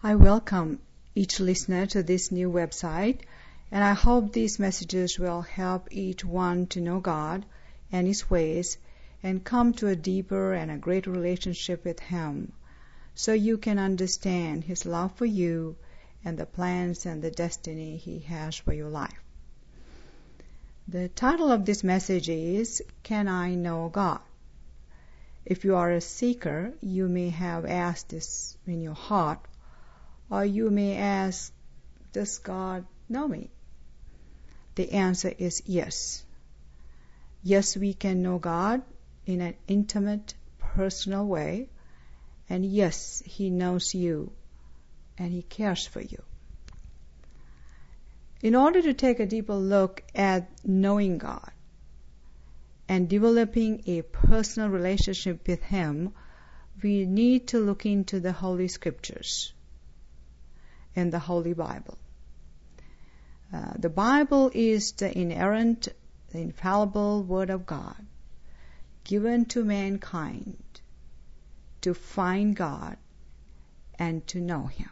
I welcome each listener to this new website, and I hope these messages will help each one to know God and His ways and come to a deeper and a greater relationship with Him, so you can understand His love for you and the plans and the destiny He has for your life. The title of this message is, Can I Know God? If you are a seeker, you may have asked this in your heart, or you may ask, does God know me? The answer is yes. Yes, we can know God in an intimate, personal way, and yes, He knows you and He cares for you. In order to take a deeper look at knowing God and developing a personal relationship with Him, we need to look into the Holy Scriptures and the Holy Bible. The Bible is the inerrant, the infallible Word of God, given to mankind to find God and to know Him.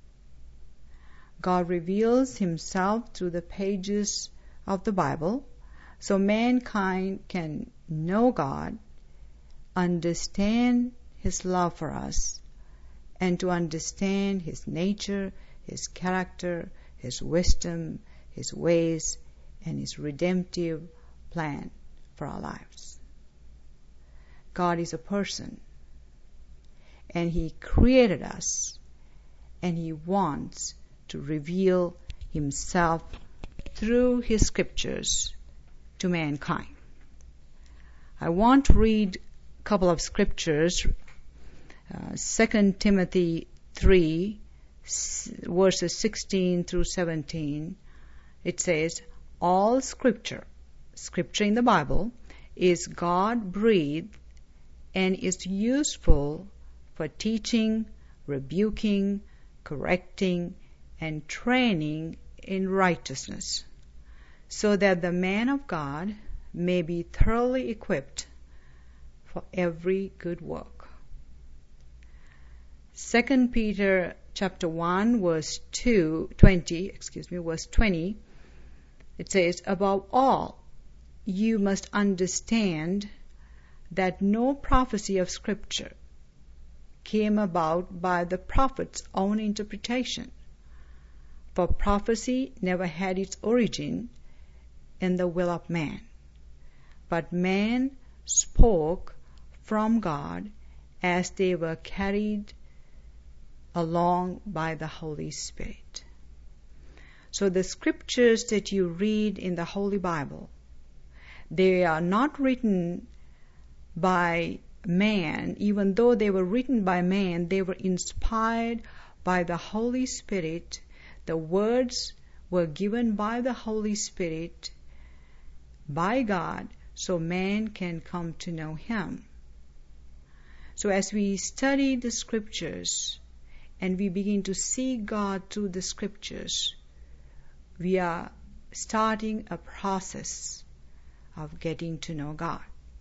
God reveals Himself through the pages of the Bible, so mankind can know God, understand His love for us, and to understand His nature, His character, His wisdom, His ways, and His redemptive plan for our lives. God is a person, and He created us, and He wants to reveal Himself through His Scriptures to mankind. I want to read a couple of scriptures. 2 Timothy 3, verses 16 through 17. It says, all scripture in the Bible, is God-breathed and is useful for teaching, rebuking, correcting, and training in righteousness, so that the man of God may be thoroughly equipped for every good work. 2 Peter chapter 1, verse 20, it says, above all, you must understand that no prophecy of Scripture came about by the prophet's own interpretation. For prophecy never had its origin in the will of man, but man spoke from God as they were carried along by the Holy Spirit. So the scriptures that you read in the Holy Bible, they are not written by man. Even though they were written by man, they were inspired by the Holy Spirit. The words were given by the Holy Spirit, by God, so man can come to know Him. So as we study the Scriptures and we begin to see God through the Scriptures, we are starting a process of getting to know God.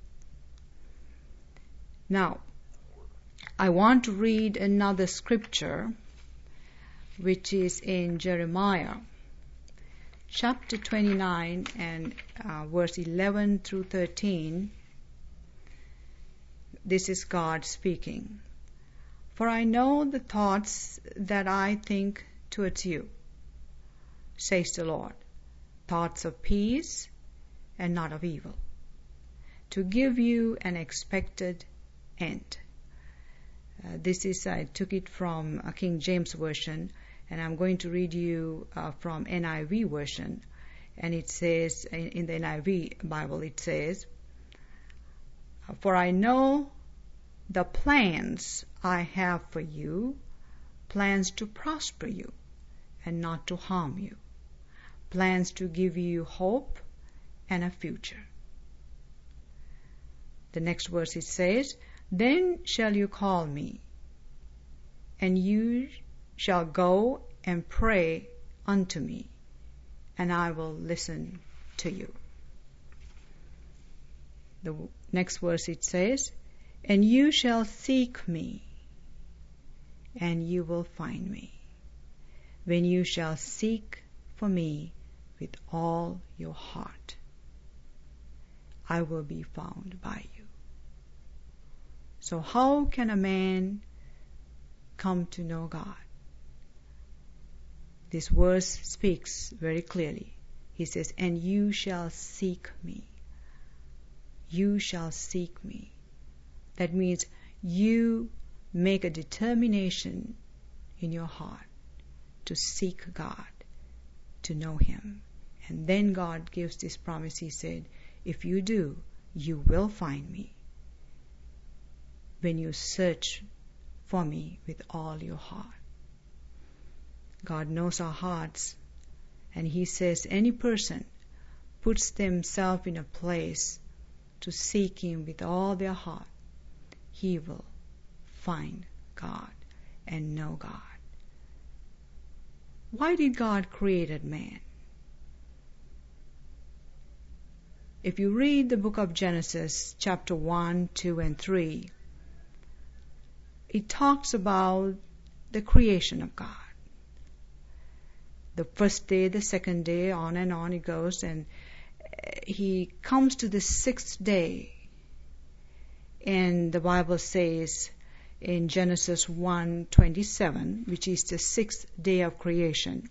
Now, I want to read another scripture, which is in Jeremiah chapter 29 and verse 11 through 13. This is God speaking. For I know the thoughts that I think towards you, says the Lord, thoughts of peace and not of evil, to give you an expected end. I took it from King James Version, and I'm going to read you from NIV version. And it says, in the NIV Bible, it says, for I know the plans I have for you, plans to prosper you and not to harm you, plans to give you hope and a future. The next verse it says, then shall you call me, and you shall go and pray unto me, and I will listen to you. The next verse it says, and you shall seek me, and you will find me. when you shall seek for me with all your heart, I will be found by you. So how can a man come to know God? This verse speaks very clearly. He says, and you shall seek me. You shall seek me. That means you make a determination in your heart to seek God, to know Him. And then God gives this promise. He said, if you do, you will find me when you search for me with all your heart. God knows our hearts, and He says any person puts themselves in a place to seek Him with all their heart, he will find God and know God. Why did God create man? If you read the book of Genesis, chapter 1, 2, and 3, it talks about the creation of God. The first day, the second day, on and on it goes, and He comes to the sixth day. And the Bible says in Genesis 1:27, which is the sixth day of creation,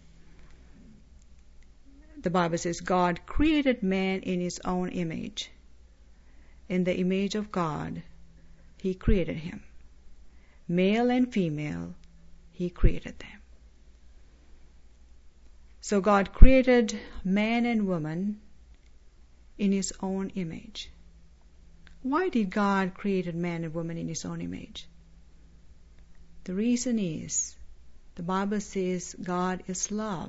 the Bible says, God created man in His own image. In the image of God, He created him. Male and female, He created them. So God created man and woman in His own image. Why did God create man and woman in His own image? The reason is, the Bible says God is love.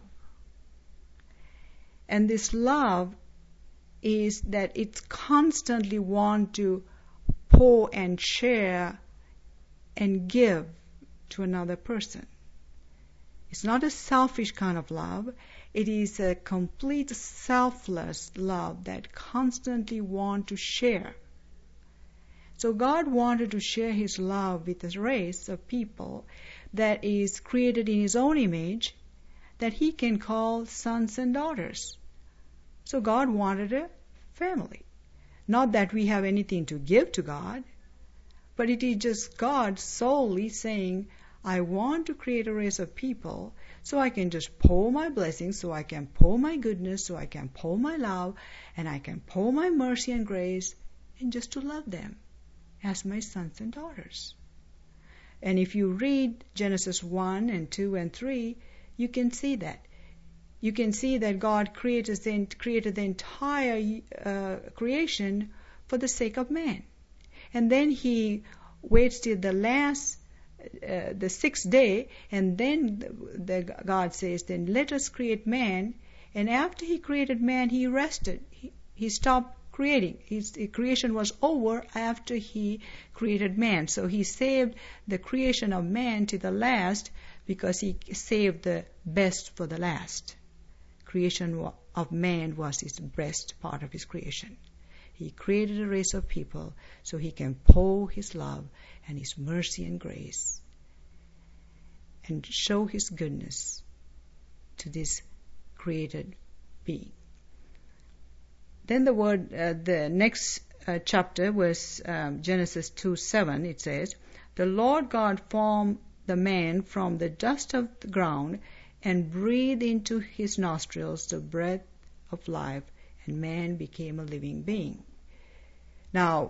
And this love is that it constantly wants to pour and share and give to another person. It's not a selfish kind of love. It is a complete selfless love that constantly wants to share. So God wanted to share His love with a race of people that is created in His own image, that He can call sons and daughters. So God wanted a family. Not that we have anything to give to God, but it is just God solely saying, I want to create a race of people so I can just pour my blessings, so I can pour my goodness, so I can pour my love, and I can pour my mercy and grace, and just to love them as my sons and daughters. And if you read Genesis 1 and 2 and 3, you can see that. You can see that God created the entire creation for the sake of man. And then He waits till the sixth day, and then God says, then let us create man. And after He created man, He rested. He stopped creating. His creation was over after He created man. So He saved the creation of man to the last, because He saved the best for the last. Creation of man was His best part of His creation. He created a race of people so He can pour His love and His mercy and grace and show His goodness to this created being. Then the next chapter was Genesis 2:7. It says, the Lord God formed the man from the dust of the ground and breathed into his nostrils the breath of life, and man became a living being. Now,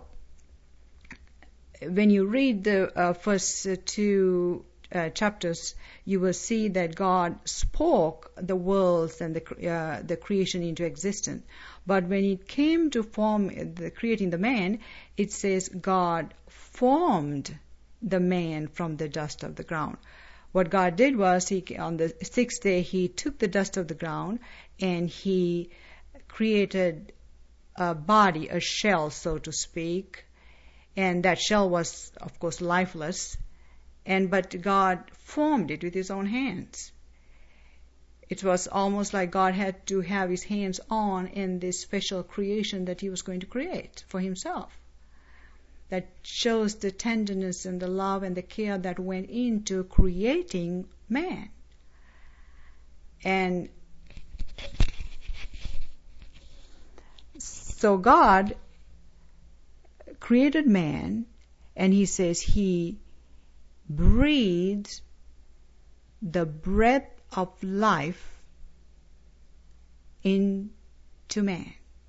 when you read the first two chapters, you will see that God spoke the worlds and the creation into existence. But when it came to creating the man, it says God formed the man from the dust of the ground. What God did was, on the sixth day, He took the dust of the ground and He created a body, a shell, so to speak. And that shell was, of course, lifeless. But God formed it with His own hands. It was almost like God had to have His hands on in this special creation that He was going to create for Himself. That shows the tenderness and the love and the care that went into creating man. And so God created man, and he says he breathes the breath of life into man.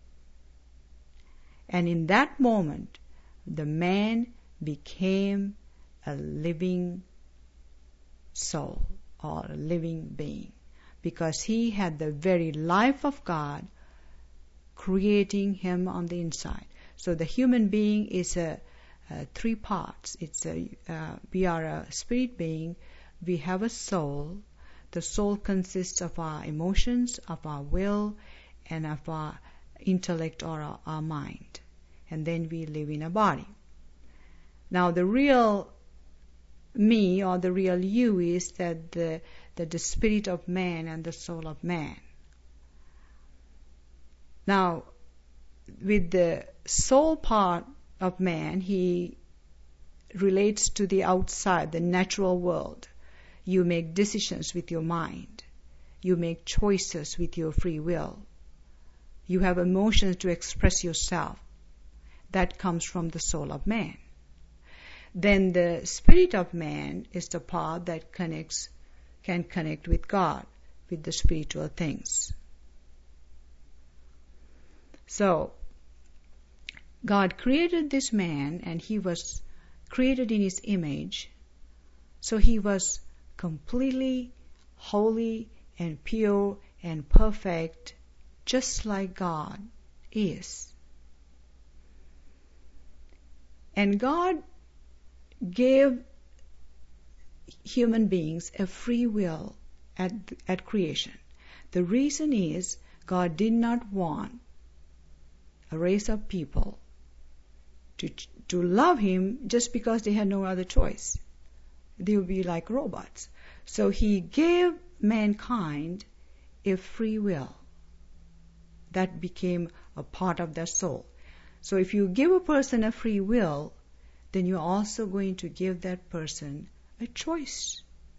And in that moment, the man became a living soul or a living being, because he had the very life of God creating him on the inside. So the human being is three parts. We are a spirit being. We have a soul. The soul consists of our emotions, of our will, and of our intellect or our mind. And then we live in a body. Now the real me or the real you is that the spirit of man and the soul of man. Now, with the soul part of man, he relates to the outside, the natural world. You make decisions with your mind. You make choices with your free will. You have emotions to express yourself. That comes from the soul of man. Then the spirit of man is the part that can connect with God, with the spiritual things. So, God created this man, and he was created in his image. So he was completely holy and pure and perfect, just like God is. And God gave human beings a free will at creation. The reason is God did not want a race of people to love him just because they had no other choice. They would be like robots. So he gave mankind a free will that became a part of their soul. So if you give a person a free will, then you're also going to give that person a choices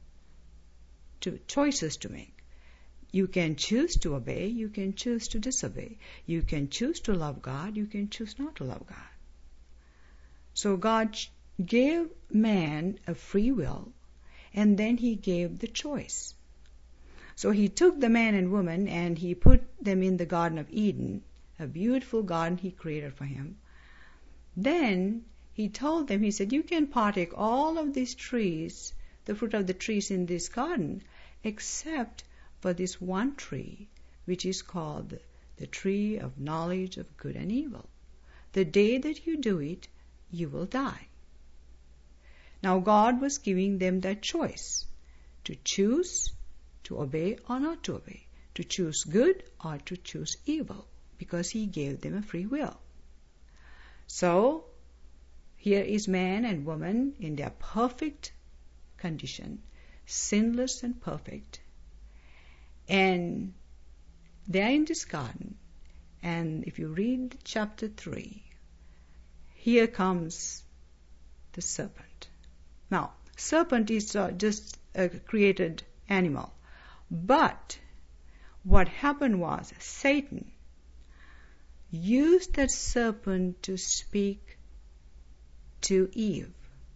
to make. You can choose to obey, you can choose to disobey. You can choose to love God, you can choose not to love God. So God gave man a free will, and then he gave the choice. So he took the man and woman and he put them in the Garden of Eden, a beautiful garden he created for him. Then he told them, he said, you can partake all of these trees, the fruit of the trees in this garden, except for this one tree, which is called the tree of knowledge of good and evil. The day that you do it, you will die. Now God was giving them that choice to choose to obey or not to obey, to choose good or to choose evil, because he gave them a free will. So here is man and woman in their perfect condition, sinless and perfect. And they are in this garden. And if you read chapter 3, here comes the serpent. Now, serpent is just a created animal. But what happened was Satan used that serpent to speak to Eve.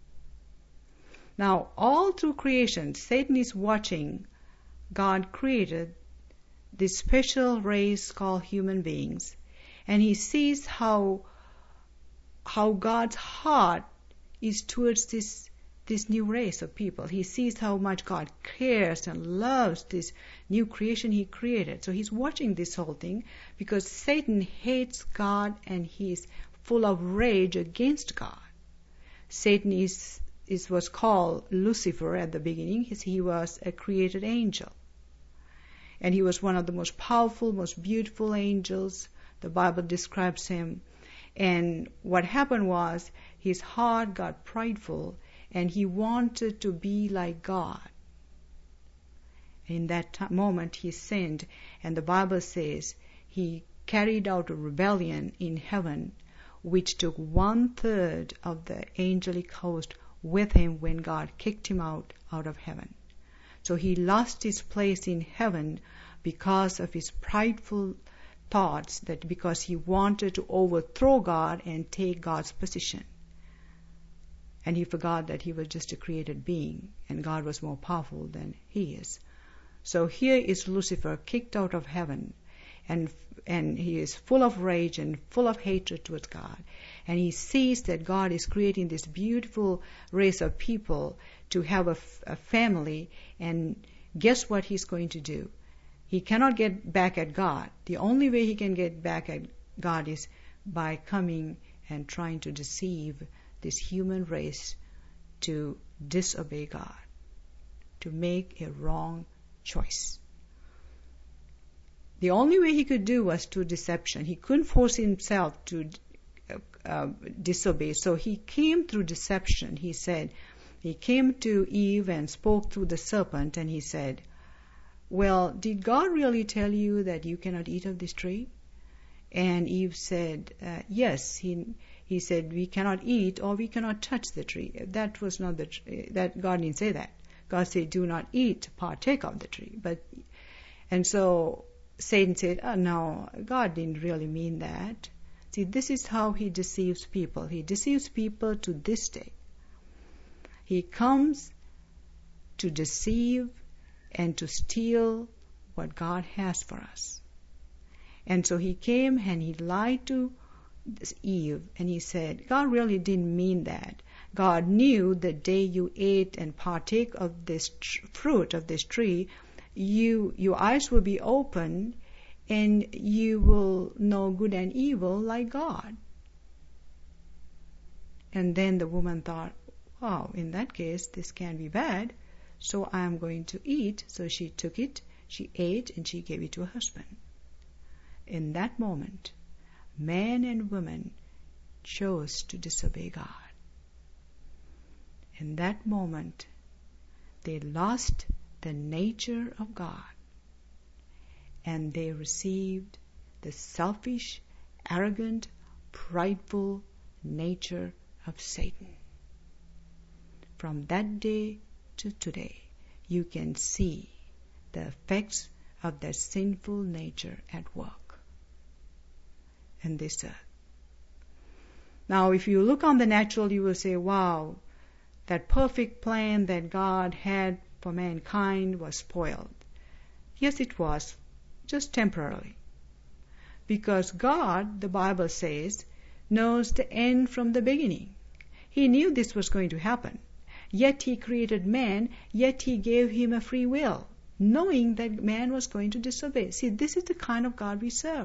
Now, all through creation, Satan is watching. God created this special race called human beings, and he sees how God's heart is towards this new race of people. He sees how much God cares and loves this new creation he created. So he's watching this whole thing because Satan hates God and he's full of rage against God. Satan was called Lucifer at the beginning. He was a created angel. And he was one of the most powerful, most beautiful angels. The Bible describes him. And what happened was his heart got prideful and he wanted to be like God. In that moment he sinned, and the Bible says he carried out a rebellion in heaven which took 1/3 of the angelic host with him when God kicked him out of heaven. So he lost his place in heaven because of his prideful thoughts, that because he wanted to overthrow God and take God's position. And he forgot that he was just a created being and God was more powerful than he is. So here is Lucifer kicked out of heaven, and he is full of rage and full of hatred towards God. And he sees that God is creating this beautiful race of people to have a family, and guess what he's going to do? He cannot get back at God. The only way he can get back at God is by coming and trying to deceive this human race to disobey God, to make a wrong choice. The only way he could do was through deception. He couldn't force himself to disobey, so he came through deception. He came to Eve and spoke through the serpent, and he said, well, did God really tell you that you cannot eat of this tree? And Eve said, yes. He said, we cannot eat or we cannot touch the tree. That was not that God didn't say that. God said, do not eat, partake of the tree. And so Satan said, oh no, God didn't really mean that. See, this is how he deceives people. He deceives people to this day. He comes to deceive and to steal what God has for us. And so he came and he lied to Eve, and he said, God really didn't mean that. God knew the day you ate and partake of this fruit of this tree, your eyes will be opened and you will know good and evil like God. And then the woman thought, wow, in that case, this can be bad, so I am going to eat. So she took it, she ate, and she gave it to her husband. In that moment, man and woman chose to disobey God. In that moment, they lost the nature of God, and they received the selfish, arrogant, prideful nature of Satan. From that day to today, you can see the effects of that sinful nature at work in this earth. Now, if you look on the natural, you will say, wow, that perfect plan that God had for mankind was spoiled. Yes, it was, just temporarily. Because God, the Bible says, knows the end from the beginning. He knew this was going to happen. Yet he created man, yet he gave him a free will, knowing that man was going to disobey. See, this is the kind of God we serve.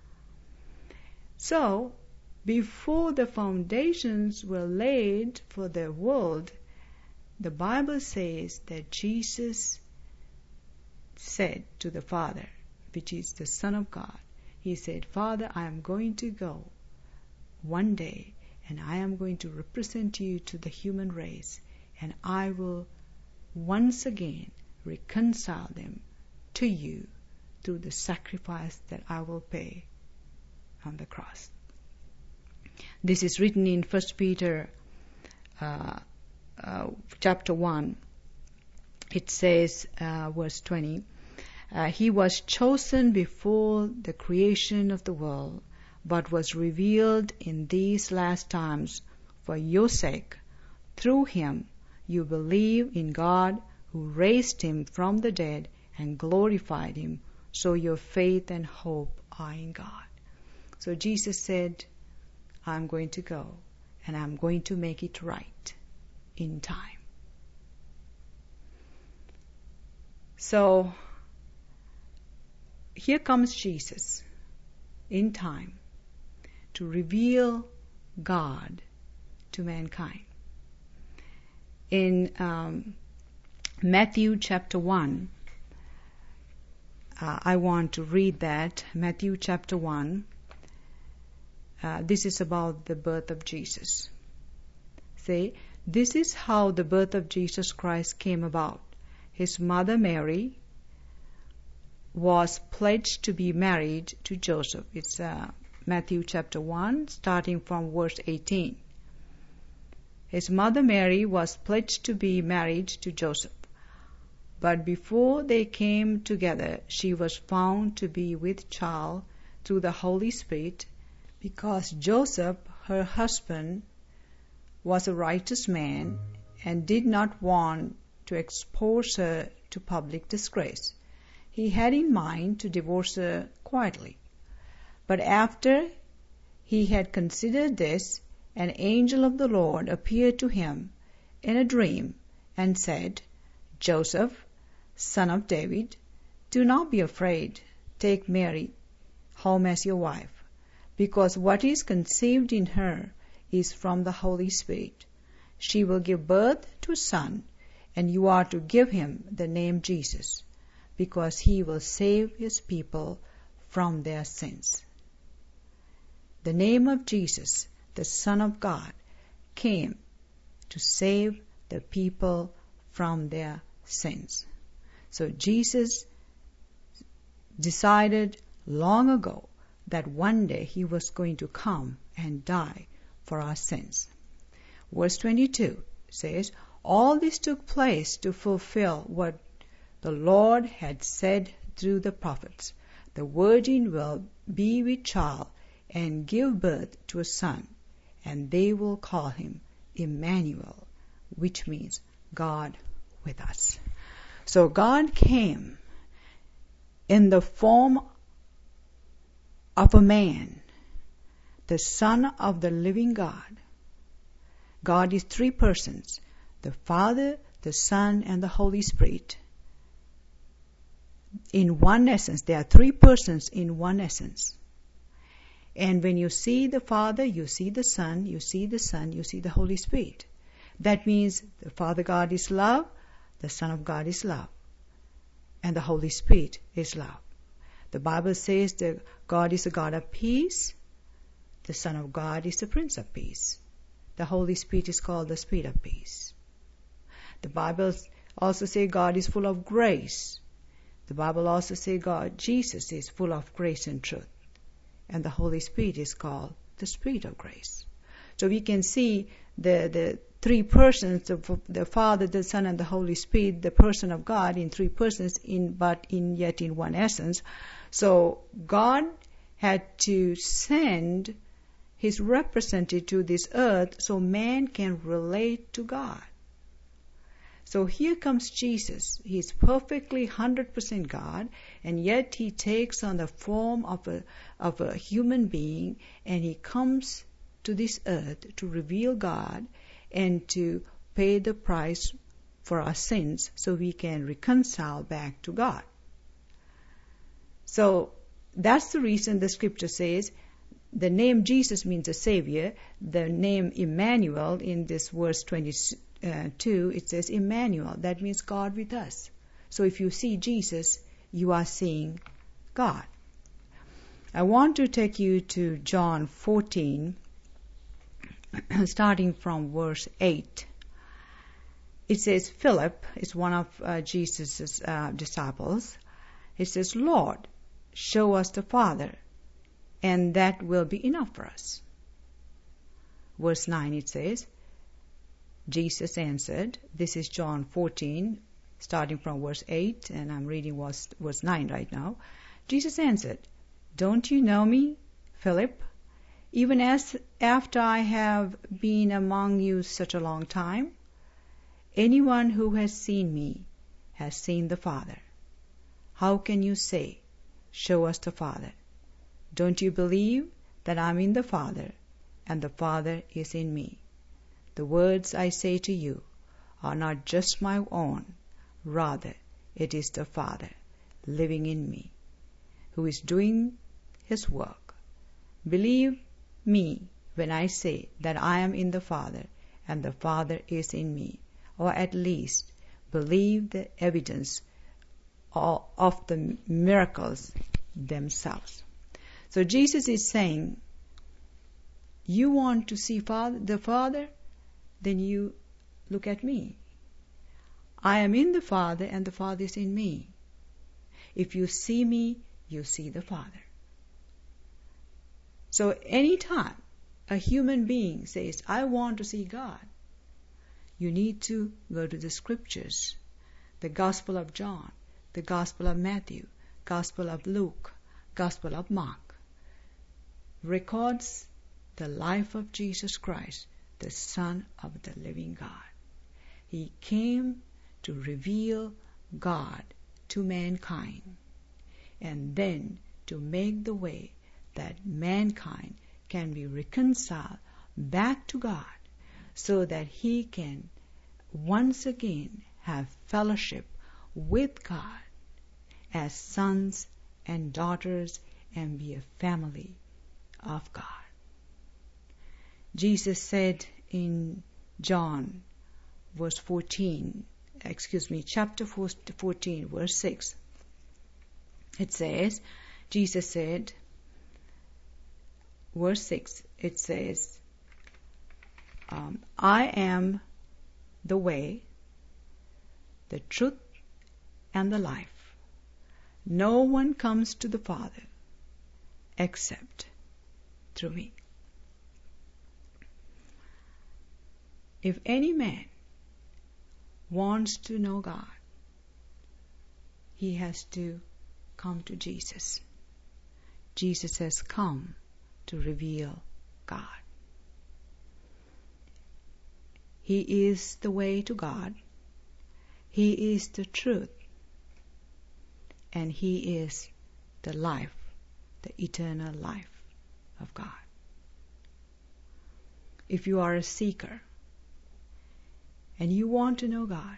So, before the foundations were laid for the world, the Bible says that Jesus said to the Father, which is the Son of God, he said, Father, I am going to go one day, and I am going to represent you to the human race, and I will once again reconcile them to you through the sacrifice that I will pay on the cross. This is written in 1 Peter chapter 1. It says, verse 20, He was chosen before the creation of the world, but was revealed in these last times for your sake. Through him you believe in God, who raised him from the dead and glorified him, so your faith and hope are in God. So Jesus said, I'm going to go, and I'm going to make it right in time. So here comes Jesus in time to reveal God to mankind. In Matthew chapter 1, I want to read that. Matthew chapter 1. This is about the birth of Jesus. Say, this is how the birth of Jesus Christ came about. His mother Mary was pledged to be married to Joseph. It's Matthew chapter 1, starting from verse 18. His mother Mary was pledged to be married to Joseph. But before they came together, she was found to be with child through the Holy Spirit, because Joseph, her husband, was a righteous man and did not want to expose her to public disgrace. He had in mind to divorce her quietly. But after he had considered this, an angel of the Lord appeared to him in a dream and said, "Joseph, son of David, do not be afraid. Take Mary home as your wife, because what is conceived in her is from the Holy Spirit. She will give birth to a son, and you are to give him the name Jesus, because he will save his people from their sins." The name of Jesus, the Son of God, came to save the people from their sins. So Jesus decided long ago that one day he was going to come and die for our sins. Verse 22 says, "All this took place to fulfill what the Lord had said through the prophets. The virgin will be with child and give birth to a son, and they will call him Emmanuel," which means God with us. So God came in the form of a man, the Son of the living God. God is three persons, the Father, the Son, and the Holy Spirit. In one essence, there are three persons in one essence. And when you see the Father, you see the Son, you see the Son, you see the Holy Spirit. That means the Father God is love, the Son of God is love, and the Holy Spirit is love. The Bible says that God is a God of peace, the Son of God is the Prince of Peace. The Holy Spirit is called the Spirit of Peace. The Bible also says God is full of grace. The Bible also says Jesus is full of grace and truth. And the Holy Spirit is called the Spirit of grace. So we can see the three persons, the Father, the Son, and the Holy Spirit, the person of God in three persons, yet in one essence. So God had to send his representative to this earth so man can relate to God. So here comes Jesus. He is perfectly 100% God, and yet he takes on the form of a human being, and he comes to this earth to reveal God and to pay the price for our sins so we can reconcile back to God. So that's the reason the scripture says the name Jesus means a Savior. The name Emmanuel in this verse 22, it says Emmanuel. That means God with us. So if you see Jesus, you are seeing God. I want to take you to John 14, starting from verse 8. It says, Philip is one of Jesus' disciples. It says, "Lord, show us the Father, and that will be enough for us." Verse 9 it says, Jesus answered, this is John 14, starting from verse 8, and I'm reading verse 9 right now. Jesus answered, "Don't you know me, Philip? Even as after I have been among you such a long time? Anyone who has seen me has seen the Father. How can you say, 'Show us the Father'? Don't you believe that I'm in the Father, and the Father is in me? The words I say to you are not just my own. Rather, it is the Father living in me, who is doing his work. Believe me when I say that I am in the Father, and the Father is in me, or at least believe the evidence of the miracles themselves." So Jesus is saying, you want to see the Father? Then you look at me. I am in the Father, and the Father is in me. If you see me, you see the Father. So anytime a human being says, I want to see God, you need to go to the scriptures. the Gospel of John, the Gospel of Matthew, Gospel of Luke, Gospel of Mark, records the life of Jesus Christ, the Son of the living God. He came to reveal God to mankind, and then to make the way that mankind can be reconciled back to God, so that he can once again have fellowship with God as sons and daughters and be a family of God. Jesus said in John chapter 14, verse 6, it says, Jesus said, verse 6, it says, I am the way, the truth, and the life. No one comes to the Father except through me. If any man wants to know God, he has to come to Jesus. Jesus has come to reveal God. He is the way to God. He is the truth. And He is the life, the eternal life of God. If you are a seeker and you want to know God,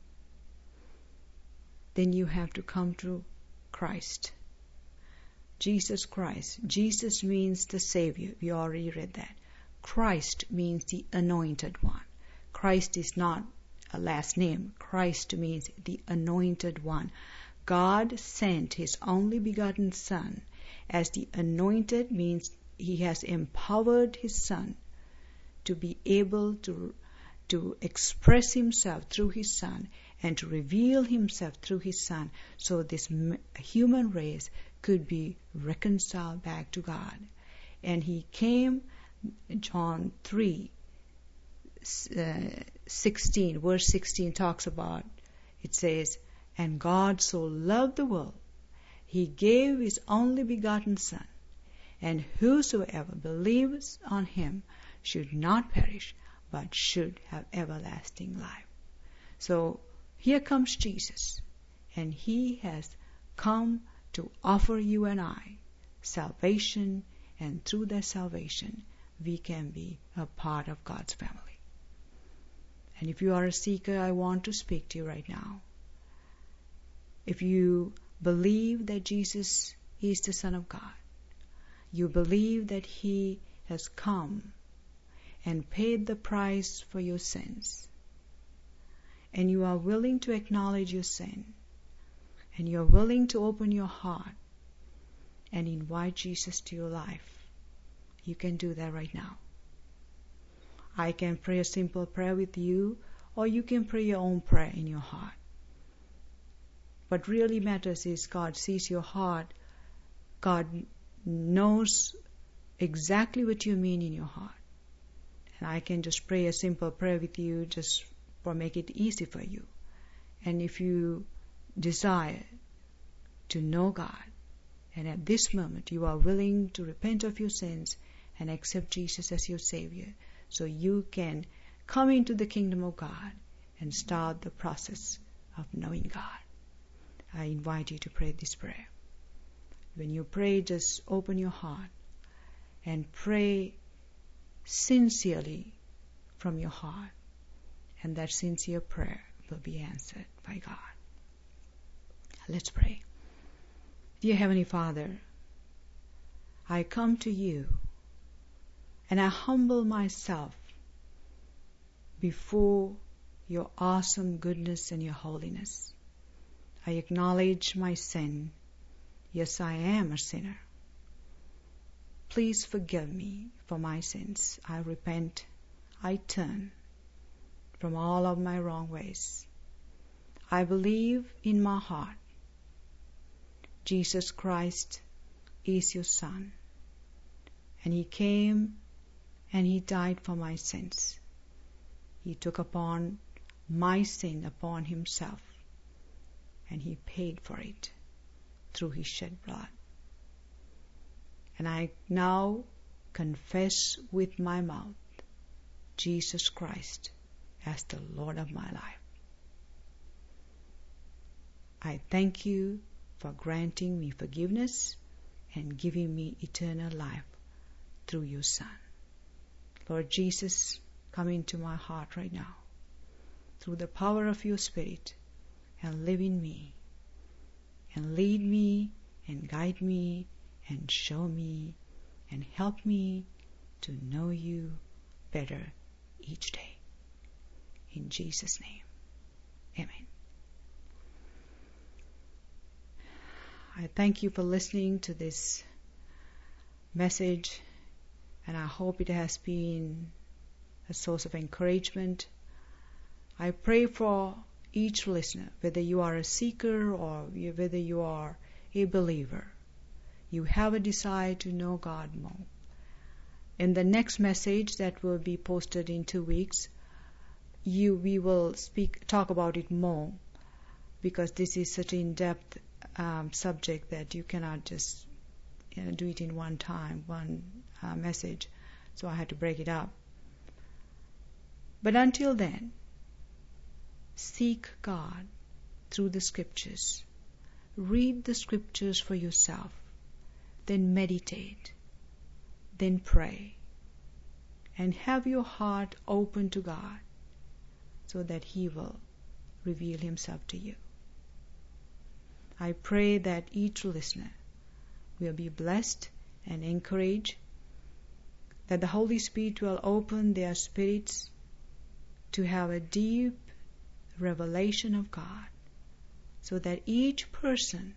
then you have to come to Christ. Jesus Christ. Jesus means the Savior. We already read that. Christ means the anointed one. Christ is not a last name. Christ means the anointed one. God sent His only begotten Son as the anointed, means He has empowered His Son to be able to express Himself through His Son and to reveal Himself through His Son, so this human race could be reconciled back to God. And He came, John 3, 16, verse 16 talks about, it says, and God so loved the world, He gave His only begotten Son, and whosoever believes on Him should not perish, but should have everlasting life. So here comes Jesus, and He has come to offer you and I salvation, and through that salvation we can be a part of God's family. And if you are a seeker, I want to speak to you right now. If you believe that Jesus is the Son of God, you believe that He has come and paid the price for your sins, and you are willing to acknowledge your sin, and you are willing to open your heart and invite Jesus to your life, you can do that right now. I can pray a simple prayer with you, or you can pray your own prayer in your heart. What really matters is God sees your heart. God knows exactly what you mean in your heart. And I can just pray a simple prayer with you just for make it easy for you. And if you desire to know God, and at this moment you are willing to repent of your sins and accept Jesus as your Savior, so you can come into the kingdom of God and start the process of knowing God, I invite you to pray this prayer. When you pray, just open your heart and pray sincerely from your heart, and that sincere prayer will be answered by God. Let's pray. Dear Heavenly Father, I come to you and I humble myself before your awesome goodness and your holiness. I acknowledge my sin. Yes, I am a sinner. Please forgive me for my sins. I repent. I turn from all of my wrong ways. I believe in my heart Jesus Christ is your Son, and He came and He died for my sins. He took upon my sin upon Himself, and He paid for it through His shed blood. And I now confess with my mouth Jesus Christ as the Lord of my life. I thank You for granting me forgiveness and giving me eternal life through Your Son. Lord Jesus, come into my heart right now through the power of Your Spirit and live in me and lead me and guide me and show me and help me to know You better each day. In Jesus' name, amen. I thank you for listening to this message, and I hope it has been a source of encouragement. I pray for each listener, whether you are a seeker or whether you are a believer, you have a desire to know God more. In the next message that will be posted in 2 weeks, we will talk about it more, because this is such an in-depth subject that you cannot just do it in one time, one message. So I had to break it up. But until then, seek God through the Scriptures. Read the Scriptures for yourself. Then meditate. Then pray. And have your heart open to God so that He will reveal Himself to you. I pray that each listener will be blessed and encouraged, that the Holy Spirit will open their spirits to have a deep revelation of God, so that each person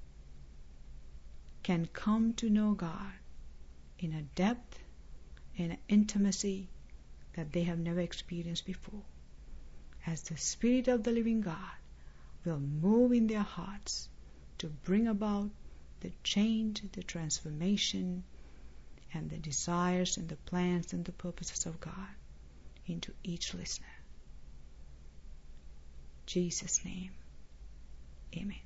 can come to know God in a depth and an intimacy that they have never experienced before, as the Spirit of the living God will move in their hearts to bring about the change, the transformation, and the desires and the plans and the purposes of God into each listener. In Jesus' name, amen.